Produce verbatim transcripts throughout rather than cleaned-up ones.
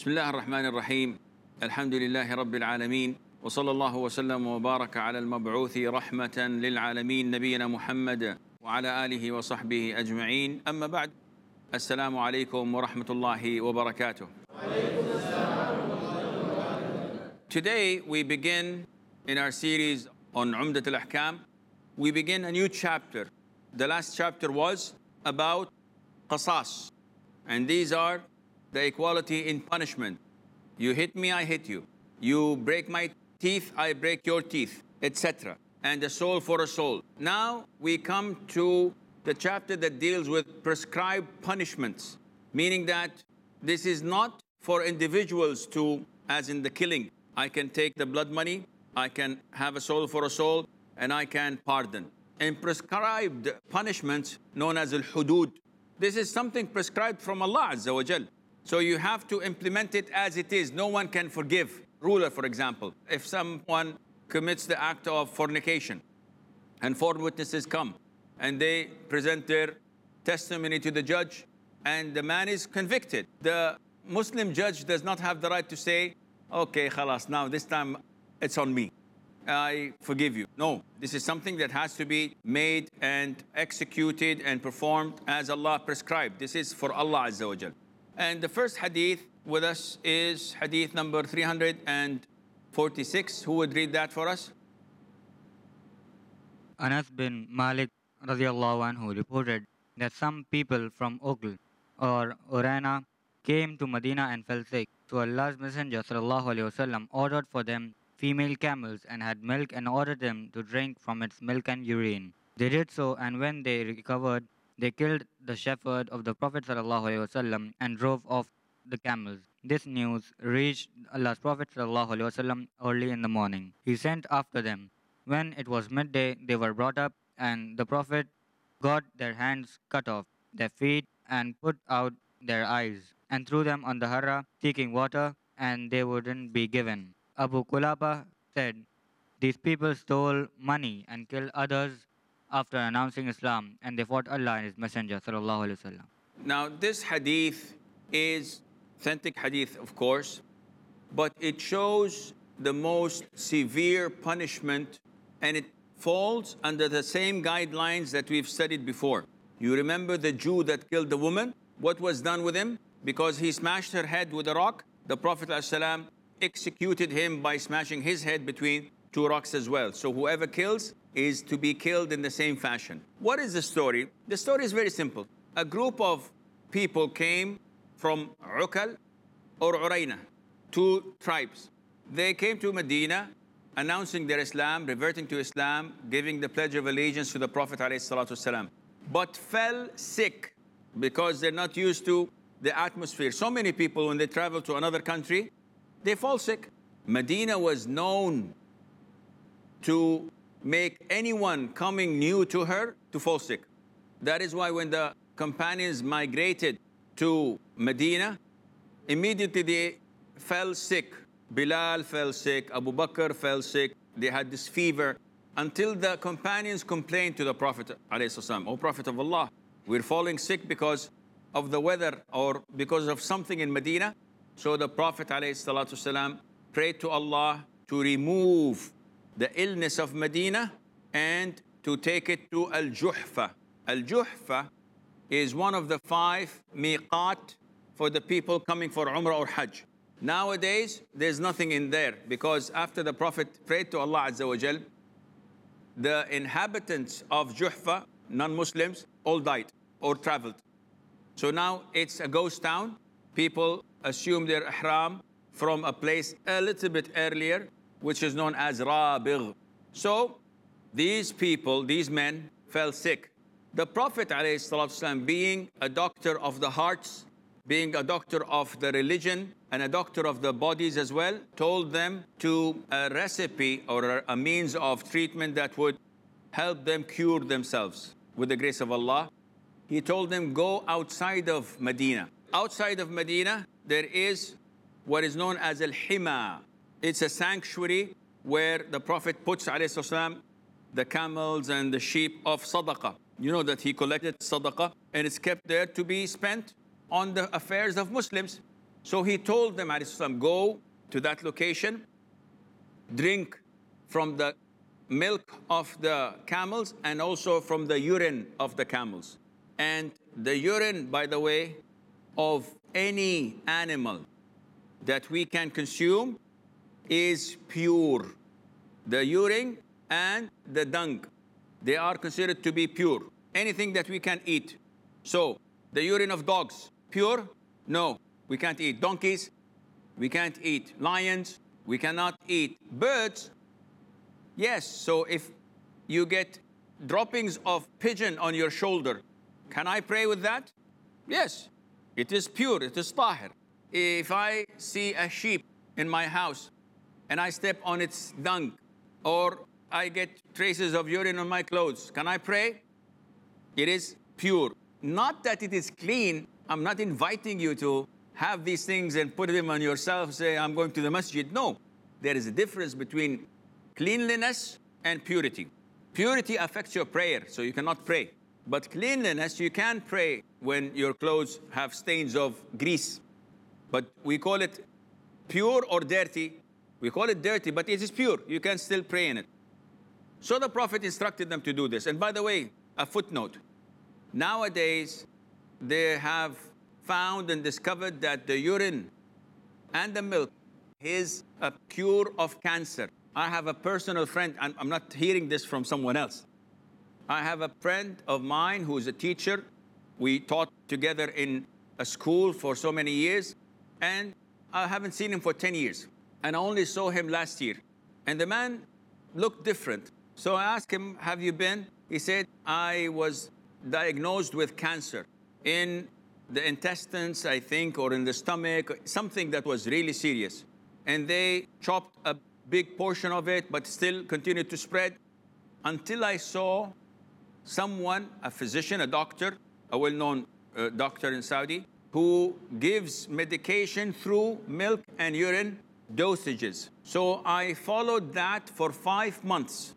بسم الله الرحمن الرحيم الحمد لله رب العالمين وصلى الله وسلم وبارك على المبعوث رحمة للعالمين نبينا محمد وعلى آله وصحبه أجمعين أما بعد السلام عليكم ورحمة الله وبركاته. Today we begin in our series on Umdat al-Ahkam. We begin a new chapter. The last chapter was about qasas, and these are the equality in punishment. You hit me, I hit you. You break my teeth, I break your teeth, et cetera. And a soul for a soul. Now we come to the chapter that deals with prescribed punishments, meaning that this is not for individuals to, as in the killing. I can take the blood money, I can have a soul for a soul, and I can pardon. And prescribed punishments known as al-hudud. This is something prescribed from Allah Azza wa Jal. So you have to implement it as it is. No one can forgive. Ruler, for example, if someone commits the act of fornication and four witnesses come and they present their testimony to the judge and the man is convicted, the Muslim judge does not have the right to say, okay, khalas, now this time it's on me. I forgive you. No, this is something that has to be made and executed and performed as Allah prescribed. This is for Allah Azza wa Jal. And the first hadith with us is hadith number three hundred forty-six. Who would read that for us? Anas bin Malik radiallahu anhu reported that some people from Uql or Urana came to Medina and fell sick. So Allah's Messenger sallallahu alaihi wasallam ordered for them female camels and had milk and ordered them to drink from its milk and urine. They did so, and when they recovered, they killed the shepherd of the Prophet sallallahu alaihi wasallam and drove off the camels. This news reached Allah's Prophet sallallahu alaihi wasallam early in the morning. He sent after them. When it was midday, they were brought up, and the Prophet got their hands cut off, their feet, and put out their eyes, and threw them on the harra, seeking water, and they wouldn't be given. Abu Kulaba said, "These people stole money and killed others after announcing Islam, and they fought Allah and His Messenger sallallahu alaihi wasallam." Now this hadith is authentic hadith, of course, but it shows the most severe punishment, and it falls under the same guidelines that we've studied before. You remember the Jew that killed the woman? What was done with him? Because he smashed her head with a rock, the Prophet ﷺ executed him by smashing his head between two rocks as well. So whoever kills is to be killed in the same fashion. What is the story? The story is very simple. A group of people came from Ukal or Urayna, two tribes. They came to Medina announcing their Islam, reverting to Islam, giving the pledge of allegiance to the Prophet ﷺ, but fell sick because they're not used to the atmosphere. So many people, when they travel to another country, they fall sick. Medina was known to make anyone coming new to her to fall sick. That is why when the companions migrated to Medina, immediately they fell sick. Bilal fell sick, Abu Bakr fell sick, they had this fever, until the companions complained to the Prophet ﷺ, "O Prophet of Allah, we're falling sick because of the weather or because of something in Medina." So the Prophet ﷺ prayed to Allah to remove the illness of Medina and to take it to Al-Juhfa. Al-Juhfa is one of the five miqat for the people coming for Umrah or Hajj. Nowadays, there's nothing in there because after the Prophet prayed to Allah Azza wa Jal, the inhabitants of Juhfa, non-Muslims, all died or traveled. So now it's a ghost town. People assume their ihram from a place a little bit earlier, which is known as Rabigh. So these people, these men, fell sick. The Prophet ﷺ, being a doctor of the hearts, being a doctor of the religion and a doctor of the bodies as well, told them to a recipe or a means of treatment that would help them cure themselves with the grace of Allah. He told them, go outside of Medina. Outside of Medina, there is what is known as Al-Hima. It's a sanctuary where the Prophet puts ﷺ, the camels and the sheep of sadaqah. You know that he collected sadaqah and it's kept there to be spent on the affairs of Muslims. So he told them, alayhi salam, go to that location, drink from the milk of the camels and also from the urine of the camels. And the urine, by the way, of any animal that we can consume is pure. The urine and the dung, they are considered to be pure. Anything that we can eat. So, the urine of dogs, pure? No, we can't eat. Donkeys, we can't eat. Lions, we cannot eat. Birds, yes. So if you get droppings of pigeon on your shoulder, can I pray with that? Yes, it is pure, it is tahir. If I see a sheep in my house and I step on its dung, or I get traces of urine on my clothes, can I pray? It is pure. Not that it is clean. I'm not inviting you to have these things and put them on yourself, say, I'm going to the masjid. No, there is a difference between cleanliness and purity. Purity affects your prayer, so you cannot pray. But cleanliness, you can pray when your clothes have stains of grease. But we call it pure or dirty. We call it dirty, but it is pure. You can still pray in it. So the Prophet instructed them to do this. And by the way, a footnote. Nowadays, they have found and discovered that the urine and the milk is a cure of cancer. I have a personal friend, and I'm not hearing this from someone else. I have a friend of mine who is a teacher. We taught together in a school for so many years, and I haven't seen him for ten years. And I only saw him last year. And the man looked different. So I asked him, have you been? He said, I was diagnosed with cancer in the intestines, I think, or in the stomach, something that was really serious. And they chopped a big portion of it, but still continued to spread until I saw someone, a physician, a doctor, a well-known uh, doctor in Saudi, who gives medication through milk and urine dosages. So I followed that for five months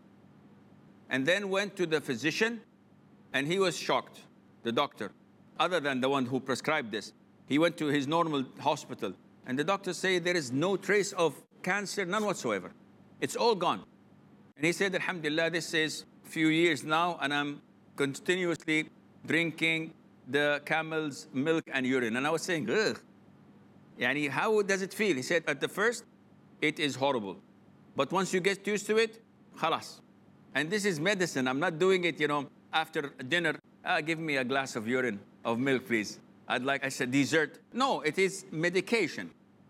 and then went to the physician, and he was shocked, the doctor, other than the one who prescribed this. He went to his normal hospital, and the doctors say there is no trace of cancer, none whatsoever. It's all gone. And he said, alhamdulillah, this is a few years now, and I'm continuously drinking the camel's milk and urine. And I was saying, ugh. Yani, how does it feel? He said, at the first, it is horrible. But once you get used to it, khalas. And this is medicine. I'm not doing it, you know, after dinner, ah, give me a glass of urine, of milk, please. I'd like, I said, dessert. No, it is medication.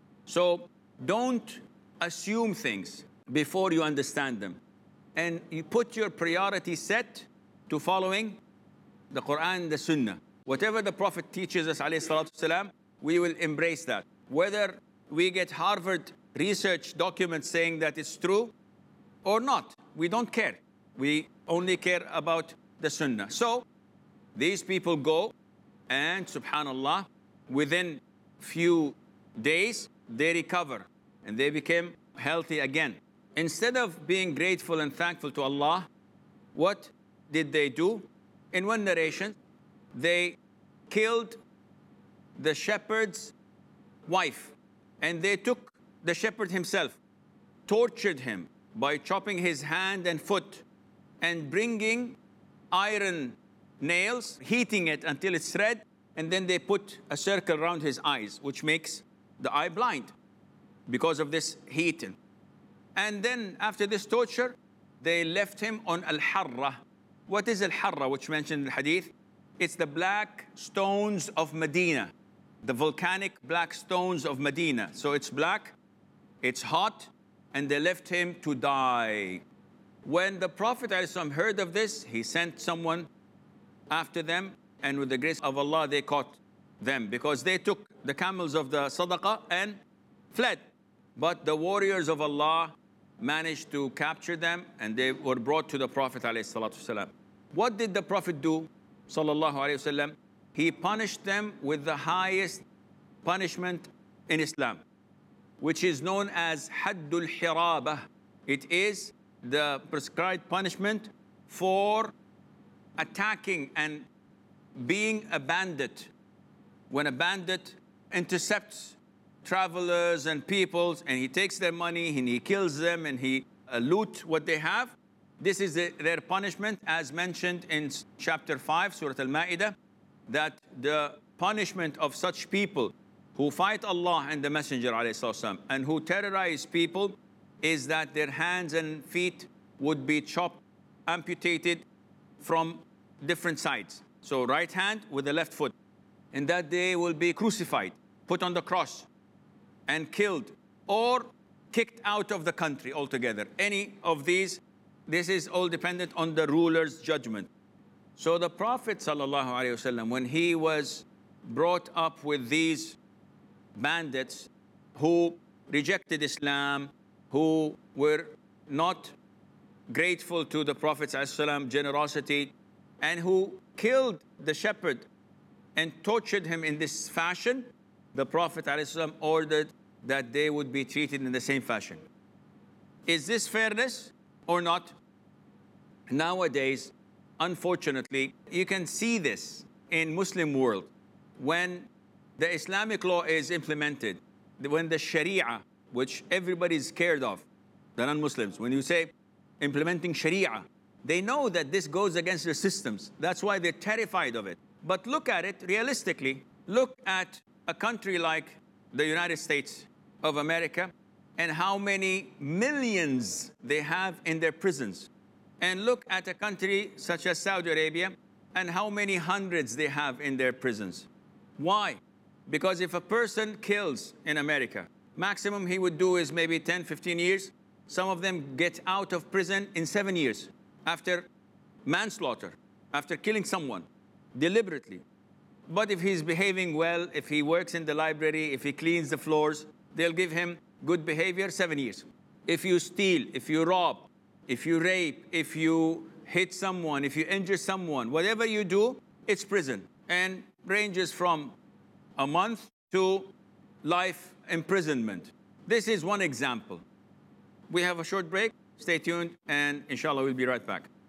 So don't assume things before you understand them. And you put your priority set to following the Quran, the Sunnah. Whatever the Prophet teaches us, alayhi salatu wasalam, we will embrace that. Whether we get Harvard research documents saying that it's true or not, we don't care. We only care about the Sunnah. So these people go, and subhanallah, within few days, they recover and they became healthy again. Instead of being grateful and thankful to Allah, what did they do? In one narration, they killed the shepherd's wife, and they took the shepherd himself, tortured him by chopping his hand and foot and bringing iron nails, heating it until it's red, and then they put a circle around his eyes, which makes the eye blind because of this heating. And then after this torture, they left him on al-harra. What is al-harra, which mentioned in the hadith? It's the black stones of Medina, the volcanic black stones of Medina. So it's black, it's hot, and they left him to die. When the Prophet ﷺ heard of this, he sent someone after them, and with the grace of Allah, they caught them because they took the camels of the sadaqah and fled. But the warriors of Allah managed to capture them, and they were brought to the Prophet ﷺ. What did the Prophet do, sallallahu alaihi wasallam? He punished them with the highest punishment in Islam, which is known as Haddul Hirabah. It is the prescribed punishment for attacking and being a bandit. When a bandit intercepts travelers and peoples, and he takes their money and he kills them and he uh, loot what they have. This is the, their punishment, as mentioned in chapter five, Surah Al-Ma'idah, that the punishment of such people who fight Allah and the Messenger ﷺ, and who terrorize people is that their hands and feet would be chopped, amputated from different sides. So right hand with the left foot. And that they will be crucified, put on the cross, and killed, or kicked out of the country altogether. Any of these, this is all dependent on the ruler's judgment. So the Prophet ﷺ, when he was brought up with these bandits who rejected Islam, who were not grateful to the Prophet's ﷺ generosity, and who killed the shepherd and tortured him in this fashion, the Prophet ﷺ ordered that they would be treated in the same fashion. Is this fairness or not? Nowadays, unfortunately, you can see this in Muslim world. When the Islamic law is implemented, when the Sharia, which everybody is scared of, the non-Muslims, when you say implementing Sharia, they know that this goes against their systems. That's why they're terrified of it. But look at it realistically. Look at a country like the United States of America and how many millions they have in their prisons. And look at a country such as Saudi Arabia and how many hundreds they have in their prisons. Why? Because if a person kills in America, maximum he would do is maybe ten, fifteen years. Some of them get out of prison in seven years after manslaughter, after killing someone deliberately. But if he's behaving well, if he works in the library, if he cleans the floors, they'll give him good behavior, seven years. If you steal, if you rob, if you rape, if you hit someone, if you injure someone, whatever you do, it's prison. And ranges from a month to life imprisonment. This is one example. We have a short break. Stay tuned, and inshallah, we'll be right back.